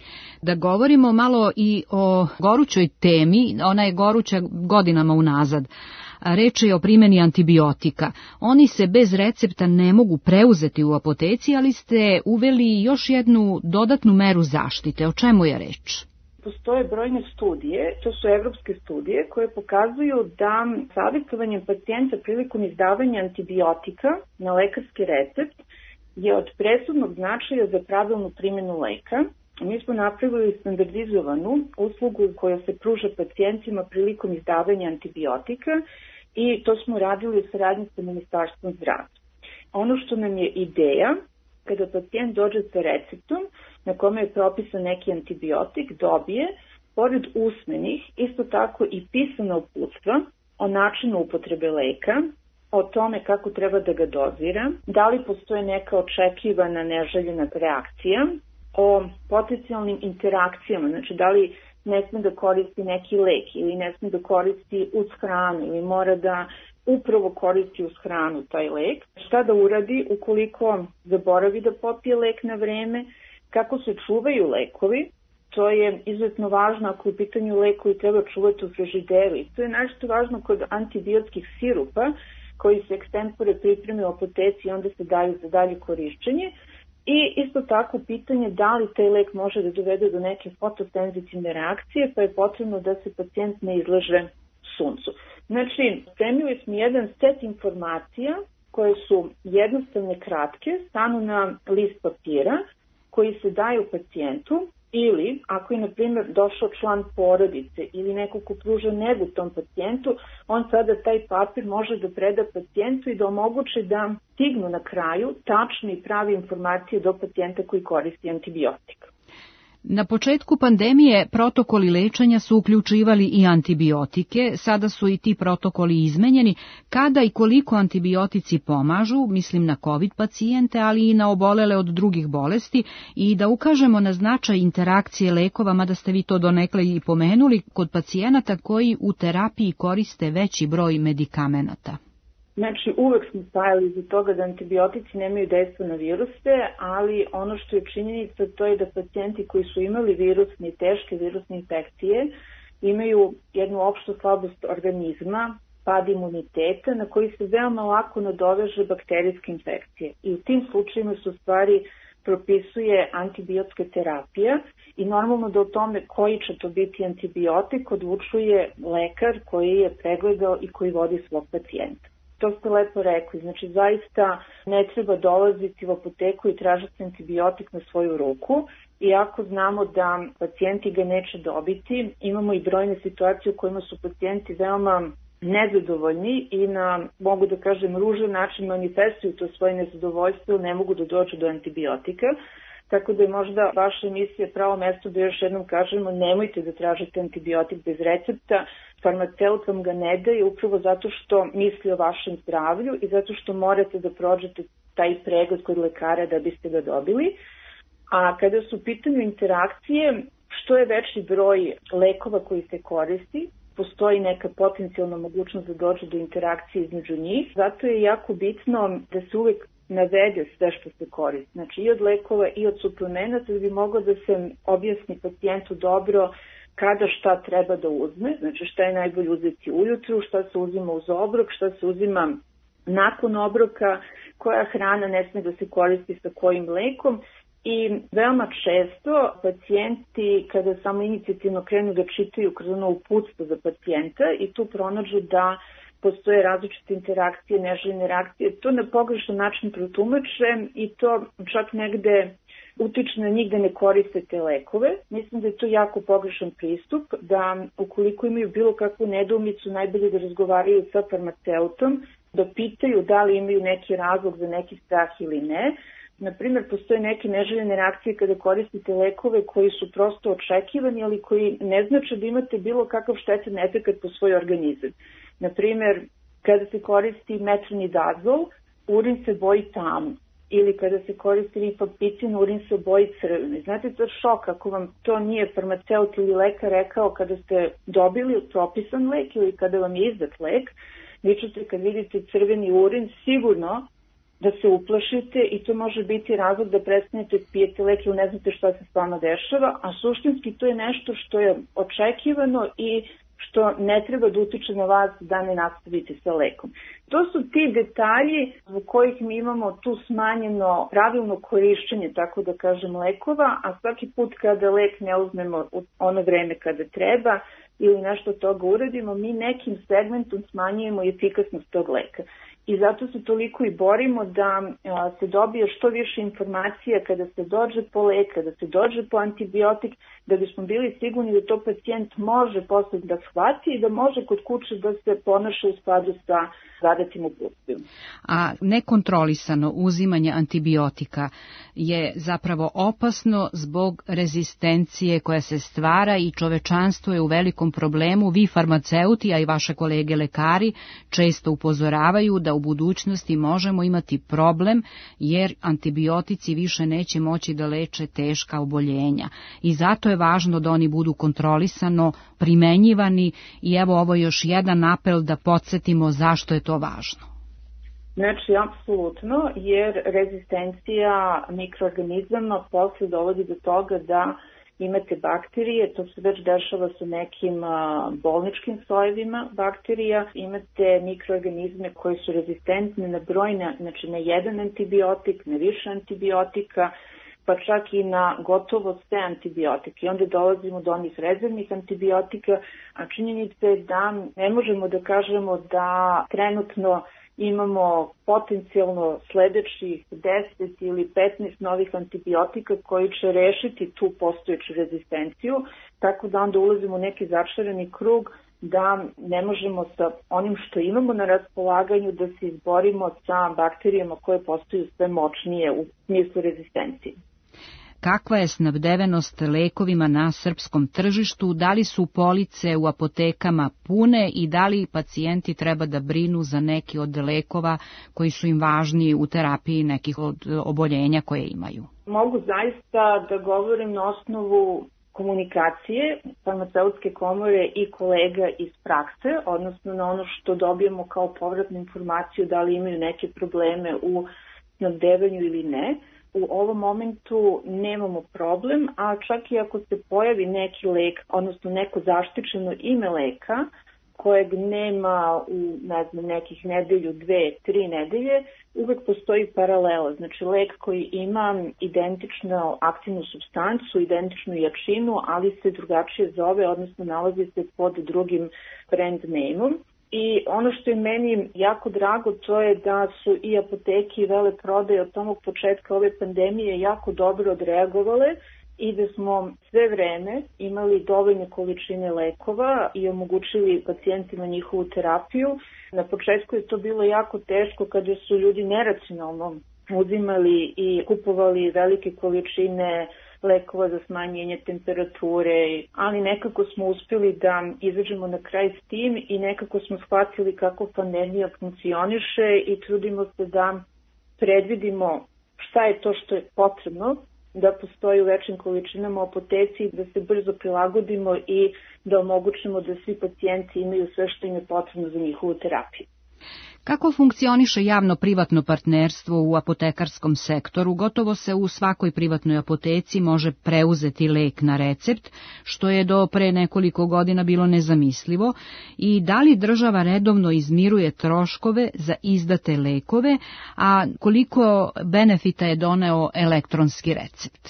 Da govorimo malo i o gorućoj temi, ona je goruća godinama unazad. Reč je o primjeni antibiotika. Oni se bez recepta ne mogu preuzeti u apoteci, ali ste uveli još jednu dodatnu meru zaštite. O čemu je reč? Postoje brojne studije, to su evropske studije, koje pokazuju da savjetovanjem pacijenta prilikom izdavanja antibiotika na lekarski recept je od presudnog značaja za pravilnu primjenu leka. Mi smo napravili standardizovanu uslugu koja se pruža pacijentima prilikom izdavanja antibiotika i to smo radili u saradnji sa Ministarstvom zdravlja. Ono što nam je ideja, kada pacijent dođe sa receptom na kome je propisan neki antibiotik, dobije, pored usmenih, isto tako i pisana uputstva o načinu upotrebe leka, o tome kako treba da ga dozira, da li postoje neka očekivana neželjena reakcija, o potencijalnim interakcijama, znači da li ne sme da koristi neki lek ili ne sme da koristi uz hranu ili mora da upravo koristi uz hranu taj lek, šta da uradi ukoliko zaboravi da popije lek na vreme, kako se čuvaju lekovi, to je izuzetno važno ako u pitanju lekovi treba čuvati u frižideru i to je nešto važno kod antibiotskih sirupa koji se ekstempore pripreme u apoteci i onda se daju za dalje korišćenje I isto tako pitanje da li taj lek može da dovede do neke fotosenzitivne reakcije, pa je potrebno da se pacijent ne izlaže suncu. Znači, spremili smo jedan set informacija koje su jednostavne, kratke, stanu na list papira koji se daju pacijentu ili ako je, na primjer, došao član porodice ili neko ko pruža negu tom pacijentu, on sada taj papir može da preda pacijentu i da omogući da stignu na kraju tačne i prave informacije do pacijenta koji koristi antibiotik. Na početku pandemije protokoli lečenja su uključivali i antibiotike, sada su i ti protokoli izmenjeni. Kada i koliko antibiotici pomažu, mislim na COVID pacijente, ali i na obolele od drugih bolesti, i da ukažemo na značaj interakcije lekova, mada ste vi to donekle i pomenuli, kod pacijenata koji u terapiji koriste veći broj medikamenata. Znači, uvek smo stajali iza toga da antibiotici nemaju dejstvo na viruse, ali ono što je činjenica to je da pacijenti koji su imali virusne i teške virusne infekcije imaju jednu opštu slabost organizma, pad imuniteta na koji se veoma lako nadoveže bakterijske infekcije. I u tim slučajima se u stvari propisuje antibiotska terapija i normalno da o tome koji će to biti antibiotik odlučuje lekar koji je pregledao i koji vodi svog pacijenta. To ste lepo rekli, znači zaista ne treba dolaziti u apoteku i tražiti antibiotik na svoju ruku, iako znamo da pacijenti ga neće dobiti. Imamo i brojne situacije u kojima su pacijenti veoma nezadovoljni i na, mogu da kažem, ružan način manifestuju to svoje nezadovoljstvo, ne mogu da dođu do antibiotika. Tako da je možda vaša emisija pravo mesto da još jednom kažemo nemojte da tražite antibiotik bez recepta, farmaceut vam ga ne daje upravo zato što misli o vašem zdravlju i zato što morate da prođete taj pregled kod lekara da biste ga dobili. A kada su u pitanju interakcije, što je veći broj lekova koji se koristi, postoji neka potencijalna mogućnost da dođe do interakcije između njih. Zato je jako bitno da se uvek navede sve što se koristi. Znači i od lekova i od suplemenata da bi moglo da se objasni pacijentu dobro kada šta treba da uzme, znači šta je najbolje uzeti ujutru, šta se uzima uz obrok, šta se uzima nakon obroka, koja hrana ne sme da se koristi sa kojim lekom. I veoma često pacijenti kada samo inicijativno krenu da čitaju kroz ono uputstvo za pacijenta i tu pronađu da postoje različite interakcije, neželjene reakcije, to na pogrešan način protumače i to čak negde utiče na njih da ne koriste te lekove. Mislim da je to jako pogrešan pristup, da ukoliko imaju bilo kakvu nedoumicu, najbolje da razgovaraju sa farmaceutom, da pitaju da li imaju neki razlog za neki strah ili ne. Naprimjer, postoje neke neželjene reakcije kada koristite lekove koji su prosto očekivani, ali koji ne znači da imate bilo kakav štetan efekat po svoj organizam. Naprimjer, kada se koristi metronidazol, urin se boji tamno. Ili kada se koristi rifapicin, urin se boji crveno. Znate, to je šok ako vam to nije farmaceut ili lekar rekao kada ste dobili propisan lek ili kada vam je izdat lek. Vi ćete kad vidite crveni urin sigurno da se uplašite i to može biti razlog da prestanete pijete lek ili ne znate šta se stvarno dešava, a suštinski to je nešto što je očekivano i što ne treba da utiče na vas da ne nastavite sa lekom. To su ti detalji zbog kojih mi imamo tu smanjeno pravilno korišćenje, tako da kažem, lekova, a svaki put kada lek ne uzmemo u ono vreme kada treba ili nešto od toga uradimo, mi nekim segmentom smanjujemo efikasnost tog leka. I zato se toliko i borimo da se dobije što više informacija kada se dođe po lek, kada se dođe po antibiotik, da bismo bili sigurni da to pacijent može posle da shvati i da može kod kuće da se ponaša u skladu sa zadatim uputstvima. A nekontrolisano uzimanje antibiotika je zapravo opasno zbog rezistencije koja se stvara i čovečanstvo je u velikom problemu. Vi farmaceuti, a i vaše kolege lekari često upozoravaju da u budućnosti možemo imati problem jer antibiotici više neće moći da leče teška oboljenja. I zato je važno da oni budu kontrolisano primenjivani i evo ovo je još jedan apel da podsjetimo zašto je to važno. Znači, apsolutno, jer rezistencija mikroorganizama posle dovodi do toga da imate bakterije, to se već dešava sa nekim bolničkim sojevima bakterija, imate mikroorganizme koji su rezistentni na brojne, znači na jedan antibiotik, na više antibiotika, pa čak i na gotovo sve antibiotike. I onda dolazimo do onih rezervnih antibiotika, a činjenica je da ne možemo da kažemo da trenutno imamo potencijalno sledećih 10 ili 15 novih antibiotika koji će rešiti tu postojeću rezistenciju, tako da onda ulazimo u neki začarani krug da ne možemo sa onim što imamo na raspolaganju da se izborimo sa bakterijama koje postaju sve moćnije u smislu rezistencije. Kakva je snabdevenost lekovima na srpskom tržištu, da li su police u apotekama pune i da li pacijenti treba da brinu za neki od lekova koji su im važni u terapiji nekih od oboljenja koje imaju? Mogu zaista da govorim na osnovu komunikacije farmaceutske komore i kolega iz prakse, odnosno na ono što dobijemo kao povratnu informaciju da li imaju neke probleme u snabdevanju ili ne. U ovom momentu nemamo problem, a čak i ako se pojavi neki lek, odnosno neko zaštićeno ime leka, kojeg nema u nekih nedelju, 2-3 nedelje, uvek postoji paralela. Znači lek koji ima identičnu aktivnu supstancu, identičnu jačinu, ali se drugačije zove, odnosno nalazi se pod drugim brand name-om. I ono što je meni jako drago, to je da su i apoteke i veleprodaje od samog početka ove pandemije jako dobro odreagovale i da smo sve vreme imali dovoljne količine lekova i omogućili pacijentima njihovu terapiju. Na početku je to bilo jako teško kada su ljudi neracionalno uzimali i kupovali velike količine lekova za smanjenje temperature, ali nekako smo uspjeli da izađemo na kraj s tim i nekako smo shvatili kako pandemija funkcioniše i trudimo se da predvidimo šta je to što je potrebno da postoji u većim količinama u apoteci, da se brzo prilagodimo i da omogućimo da svi pacijenti imaju sve što im je potrebno za njihovu terapiju. Kako funkcioniše javno-privatno partnerstvo u apotekarskom sektoru? Gotovo se u svakoj privatnoj apoteci može preuzeti lek na recept, što je do pre nekoliko godina bilo nezamislivo, i da li država redovno izmiruje troškove za izdate lekove, a koliko benefita je doneo elektronski recept?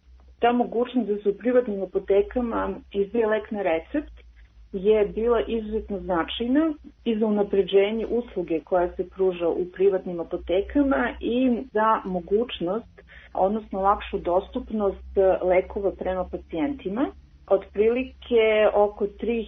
Ta mogućnost da se u privatnim apotekama izdaje lek na recept je bila izuzetno značajna i za unapređenje usluge koja se pruža u privatnim apotekama i za mogućnost, odnosno lakšu dostupnost lekova prema pacijentima. Otprilike oko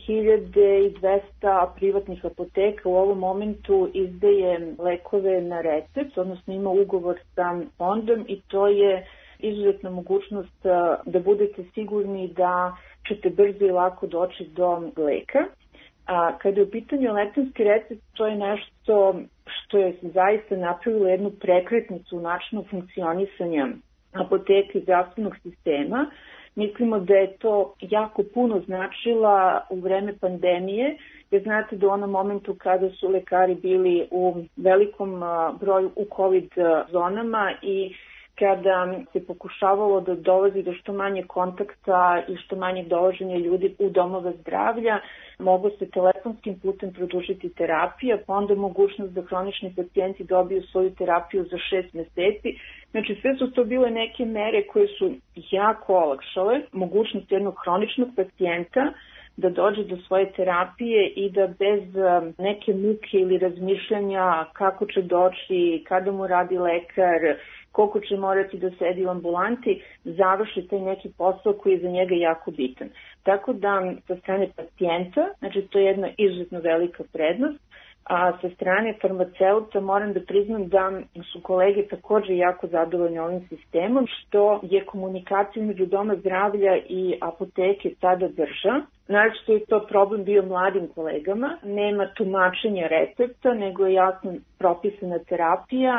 3200 privatnih apoteka u ovom momentu izdaje lekove na recept, odnosno ima ugovor sa fondom i to je izuzetna mogućnost da budete sigurni da ćete brzo i lako doći do leka. A kada je u pitanju elektronski recept, to je nešto što je zaista napravilo jednu prekretnicu u načinu funkcionisanja apoteke i zdravstvenog sistema. Mislimo da je to jako puno značila u vreme pandemije, jer znate da u onom momentu kada su lekari bili u velikom broju u COVID zonama i kada se pokušavalo da dolazi do što manje kontakta i što manje dolaženja ljudi u domove zdravlja, mogu se telefonskim putem produžiti terapija, pa onda mogućnost da hronični pacijenti dobiju svoju terapiju za 6 meseci. Znači sve su to bile neke mere koje su jako olakšale mogućnost jednog hroničnog pacijenta da dođe do svoje terapije i da bez neke muke ili razmišljanja kako će doći, kada mu radi lekar, koliko će morati da sedi u ambulanti, završi taj neki posao koji je za njega jako bitan. Tako da sa strane pacijenta, znači to je jedna izuzetno velika prednost, a sa strane farmaceuta moram da priznam da su kolege također jako zadovoljni ovim sistemom, što je komunikacija među doma zdravlja i apoteke tada drža. Naravno je to problem bio mladim kolegama, nema tumačenja recepta, nego je jasno propisana terapija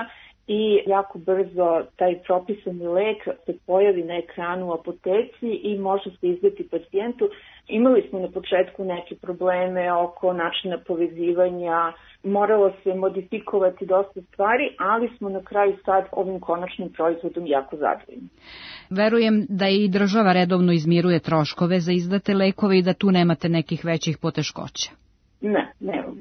i jako brzo taj propisani lek se pojavi na ekranu u apoteci i može se izdati pacijentu. Imali smo na početku neke probleme oko načina povezivanja, moralo se modifikovati dosta stvari, ali smo na kraju sad ovim konačnim proizvodom jako zadovoljni. Verujem da i država redovno izmiruje troškove za izdate lekove i da tu nemate nekih većih poteškoća. Ne, nemamo.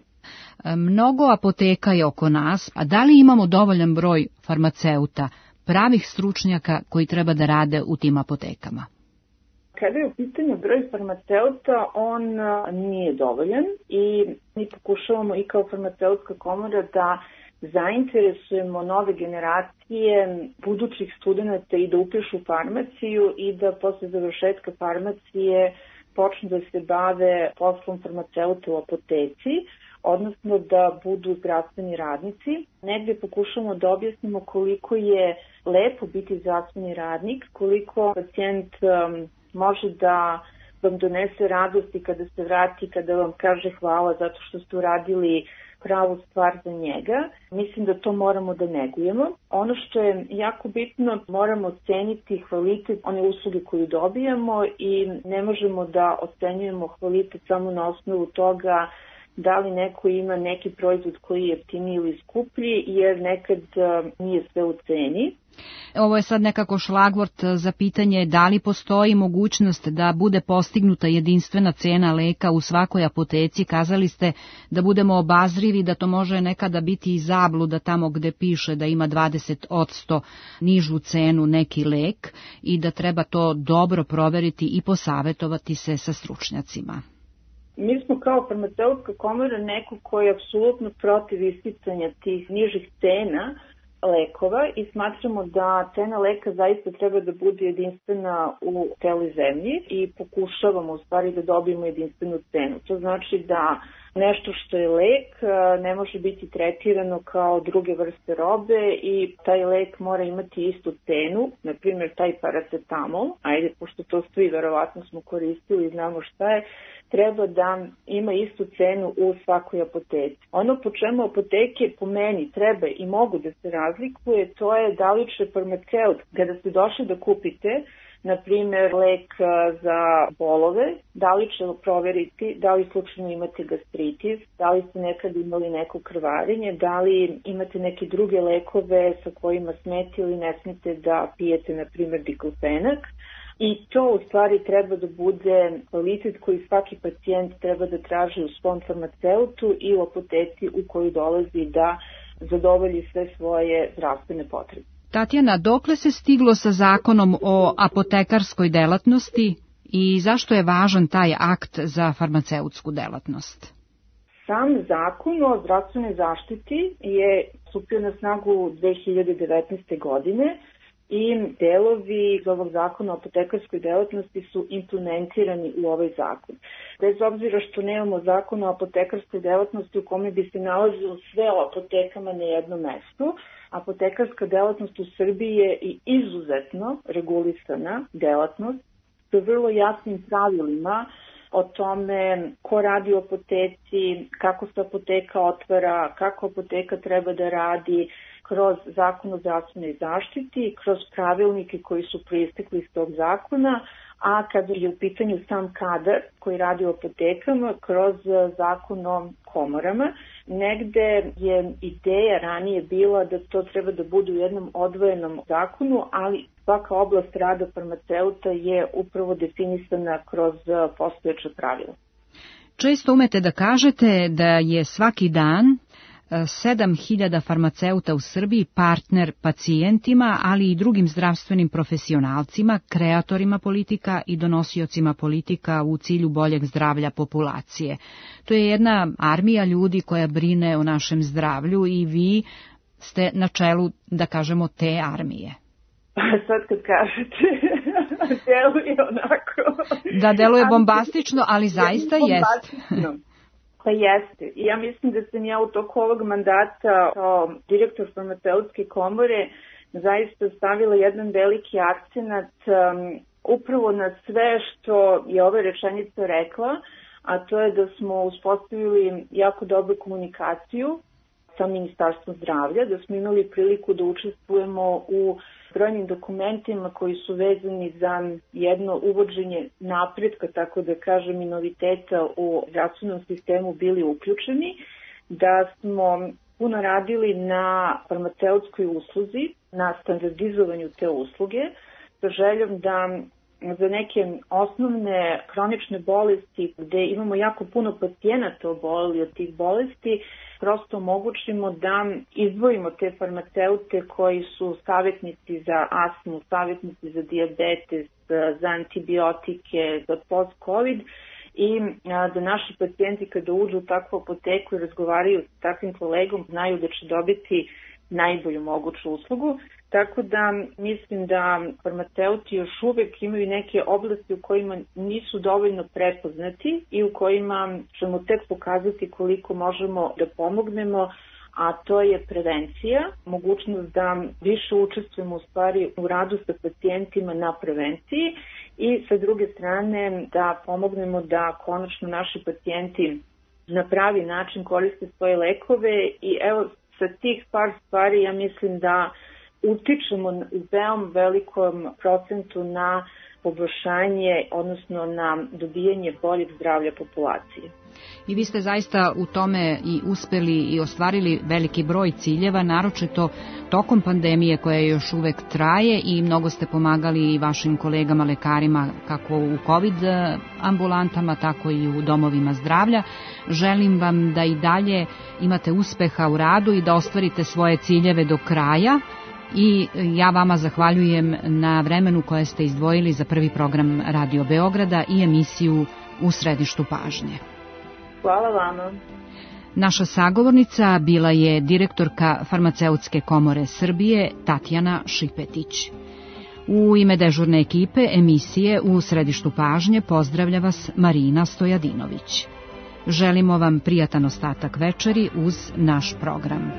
Mnogo apoteka je oko nas, a da li imamo dovoljan broj farmaceuta, pravih stručnjaka koji treba da rade u tim apotekama? Kada je u pitanju broj farmaceuta, on nije dovoljan i mi pokušavamo i kao farmaceutska komora da zainteresujemo nove generacije budućih studenta i da upišu farmaciju i da posle završetka farmacije počnu da se bave poslom farmaceuta u apoteci, odnosno da budu zdravstveni radnici. Negde pokušamo da objasnimo koliko je lepo biti zdravstveni radnik, koliko pacijent može da vam donese radosti kada se vrati, kada vam kaže hvala zato što ste uradili pravu stvar za njega. Mislim da to moramo da negujemo. Ono što je jako bitno, moramo ceniti kvalitet one usluge koju dobijamo i ne možemo da ocenjujemo kvalitet samo na osnovu toga da li neko ima neki proizvod koji je jeftiniji ili skuplji, jer nekad nije sve u ceni. Ovo je sad nekako šlagvort za pitanje da li postoji mogućnost da bude postignuta jedinstvena cena leka u svakoj apoteci. Kazali ste da budemo obazrivi, da to može nekada biti i zabluda tamo gde piše da ima 20% nižu cenu neki lek i da treba to dobro proveriti i posavetovati se sa stručnjacima. Mi smo kao farmaceutska komora neko koji je apsolutno protiv isticanja tih nižih cena lekova i smatramo da cena leka zaista treba da bude jedinstvena u celoj zemlji i pokušavamo u stvari da dobijemo jedinstvenu cenu. To znači da nešto što je lek ne može biti tretirano kao druge vrste robe i taj lek mora imati istu cenu, na primjer taj paracetamol, ajde pošto to svi verovatno smo koristili i znamo šta je, treba da ima istu cenu u svakoj apoteci. Ono po čemu apoteke po meni treba i mogu da se razlikuje, to je da li će farmaceut, kada ste došli da kupite, na primjer, lek za bolove, da li će proveriti, da li slučajno imate gastritis, da li ste nekad imali neko krvarenje, da li imate neke druge lekove sa kojima smete ili ne smete da pijete, na primjer, diklofenak. I to u stvari treba da bude kvalitet koji svaki pacijent treba da traži u svom farmaceutu i u apoteci u koju dolazi da zadovolji sve svoje zdravstvene potrebe. Tatjana, dokle se stiglo sa zakonom o apotekarskoj delatnosti i zašto je važan taj akt za farmaceutsku delatnost? Sam zakon o zdravstvenoj zaštiti je stupio na snagu 2019. godine i delovi ovog zakona o apotekarskoj delatnosti su implementirani u ovaj zakon. Bez obzira što nemamo zakon o apotekarskoj delatnosti u kome bi se nalazilo sve o apotekama na jednom mestu, apotekarska delatnost u Srbiji je i izuzetno regulisana delatnost sa vrlo jasnim pravilima o tome ko radi u apoteci, kako se apoteka otvara, kako apoteka treba da radi, kroz zakon o zdravstvenoj zaštiti, kroz pravilnike koji su proistekli iz tog zakona, a kada je u pitanju sam kadar koji radi u apotekama, kroz zakon o komorama. Negde je ideja ranije bila da to treba da bude u jednom odvojenom zakonu, ali svaka oblast rada farmaceuta je upravo definisana kroz postojeća pravila. Često umete da kažete da je svaki dan 7.000 farmaceuta u Srbiji partner pacijentima, ali i drugim zdravstvenim profesionalcima, kreatorima politika i donosiocima politika u cilju boljeg zdravlja populacije. To je jedna armija ljudi koja brine o našem zdravlju i vi ste na čelu, da kažemo, te armije. Sad kad kažete, deluje onako. Da, deluje bombastično, ali zaista jeste. Pa jeste. I ja mislim da sam ja u toku ovog mandata kao direktor farmaceutske komore zaista stavila jedan veliki akcenat upravo na sve što je ova rečenica rekla, a to je da smo uspostavili jako dobru komunikaciju sa Ministarstvom zdravlja, da smo imali priliku da učestvujemo u brojnim dokumentima koji su vezani za jedno uvođenje napretka, tako da kažem, i noviteta u zdravstvenom sistemu bili uključeni, da smo puno radili na farmaceutskoj usluzi, na standardizovanju te usluge, sa željom da za neke osnovne hronične bolesti gde imamo jako puno pacijenata oboleli od tih bolesti, prosto omogućimo da izdvojimo te farmaceute koji su savjetnici za astmu, savjetnici za dijabetes, za antibiotike, za post-covid, i da naši pacijenti kada uđu u takvu apoteku i razgovaraju s takvim kolegom znaju da će dobiti najbolju moguću uslugu. Tako da mislim da farmaceuti još uvek imaju neke oblasti u kojima nisu dovoljno prepoznati i u kojima ćemo tek pokazati koliko možemo da pomognemo, a to je prevencija, mogućnost da više učestvujemo u stvari u radu sa pacijentima na prevenciji i sa druge strane da pomognemo da konačno naši pacijenti na pravi način koriste svoje lekove i evo sa tih par stvari ja mislim da utičemo u veoma velikom procentu na poboljšanje, odnosno na dobijanje boljeg zdravlja populacije. I vi ste zaista u tome i uspeli i ostvarili veliki broj ciljeva, naročito tokom pandemije koja još uvek traje i mnogo ste pomagali i vašim kolegama lekarima kako u COVID ambulantama, tako i u domovima zdravlja. Želim vam da i dalje imate uspeha u radu i da ostvarite svoje ciljeve do kraja. I ja vama zahvaljujem na vremenu koje ste izdvojili za prvi program Radio Beograda i emisiju U središtu pažnje. Hvala vama. Naša sagovornica bila je direktorka Farmaceutske komore Srbije Tatjana Šipetić. U ime dežurne ekipe emisije U središtu pažnje pozdravlja vas Marina Stojadinović. Želimo vam prijatan ostatak večeri uz naš program.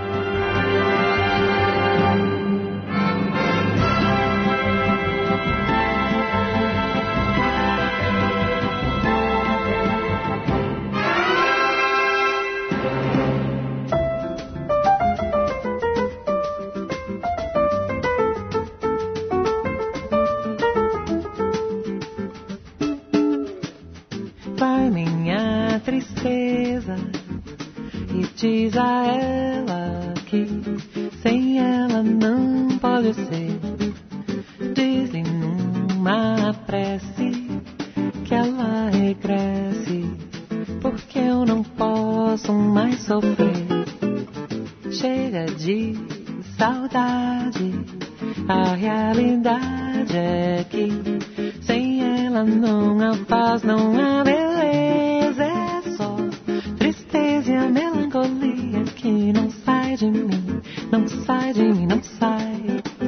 Diz a ela que sem ela não pode ser. Diz-lhe numa prece que ela regresse, porque eu não posso mais sofrer. Chega de saudade, a realidade é que sem ela não há paz, não há beleza, é só tristeza e a melancolia que não sai de mim, não sai de mim, não sai.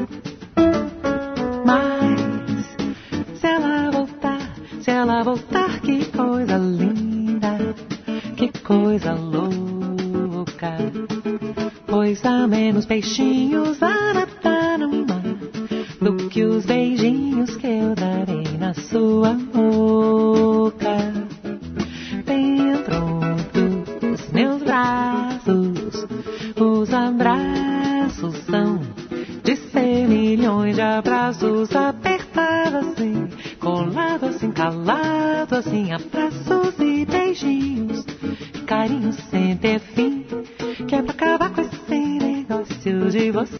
Mas se ela voltar, que coisa linda, que coisa louca. Pois há menos peixinhos a nadar no mar do que os beijinhos que eu darei na sua boca. Dentro dos meus braços, os abraços são de 100 milhões de abraços apertados assim, colado assim, calado assim, abraços e beijinhos, carinhos sem ter fim, que é pra acabar com esse negócio de você.